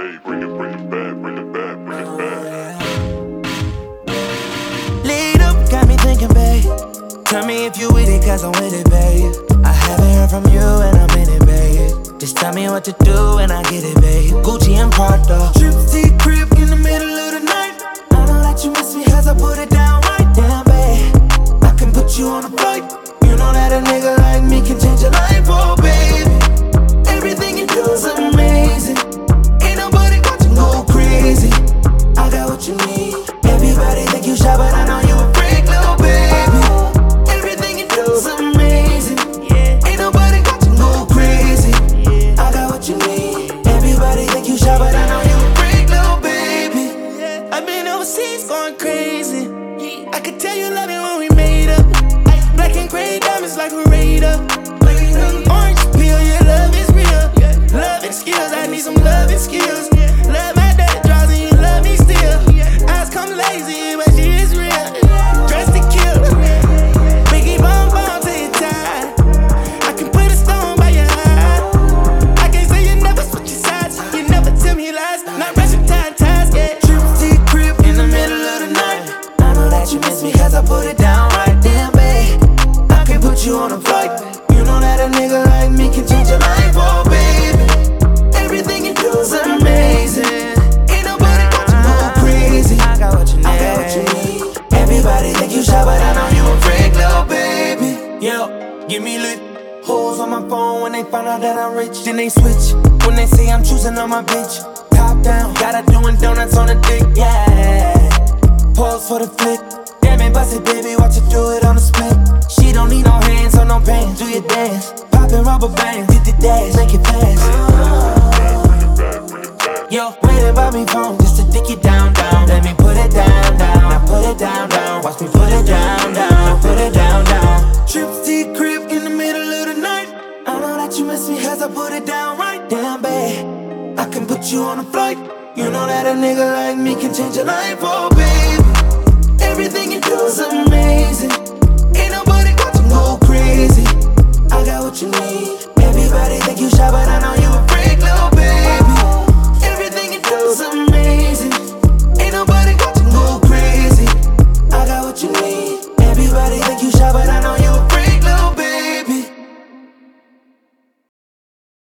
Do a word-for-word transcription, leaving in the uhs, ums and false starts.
Hey, bring it, bring it back, bring it back, bring it back. Lead up, got me thinking, babe. Tell me if you with it, cause I'm with it, babe. I haven't heard from you and I'm in it, babe. Just tell me what to do and I get it, babe. Gucci and Prada, trip to your crib in the middle of the night. I know that you miss me cause I put it down right. Damn, babe, I can put you on a flight. You know that a nigga like me can change your life, oh baby. Everything you do is amazing. Ain't nobody got to go crazy. I got what you need. Everybody think you shy, but I know you a freak, little baby. Everything you do is amazing. Ain't nobody got to go crazy. I got what you need. Everybody think you shy, but I know you a freak, little baby. I've been overseas going crazy. I could tell you love it when we made up. Black and gray diamonds like a radar. Orange peel, your love is real. Love and skills, I need some love and skills. Love my dirty draws and you love me still. Eyes come lazy, but she is real. Dressed to kill. Biggie bomb bomb till you tired. I can put a stone by your eye. I can't say you never switch your sides. You never tell me lies. Not rushing time ties, yeah. Trip to your crib in the middle of the night. I know that you miss me cause I put it down right. Damn, babe, I can put you on a flight. You know that a nigga like me can change your life, oh baby. Everything you do is amazing. Ain't nobody got to go crazy. I got what you need. I got what you need. Everybody think you shy, but I know you a freak, little baby. Yo, give me lit. Hoes on my phone when they find out that I'm rich. Then they switch when they say I'm choosing on my bitch. Top down, got her doing donuts on the dick, yeah. Pose for the flick. Damn it, bust it, baby, watch her do it on the split. She don't need no hands or no pain. Do your dance, poppin' rubber bands, hit the dash, make it fast. Yo, waiting by me phone just to dick it down, down. Let me put it down, down. Now put it down, down. Watch me put it down, down. Now put it down, down. Trips to your crib in the middle of the night. I know that you miss me cause I put it down right. Damn, babe, I can put you on a flight. You know that a nigga like me can change your life, oh baby. Everything you do is amazing. Ain't nobody got to go crazy. I got what you need. Everybody think you shy, but I know you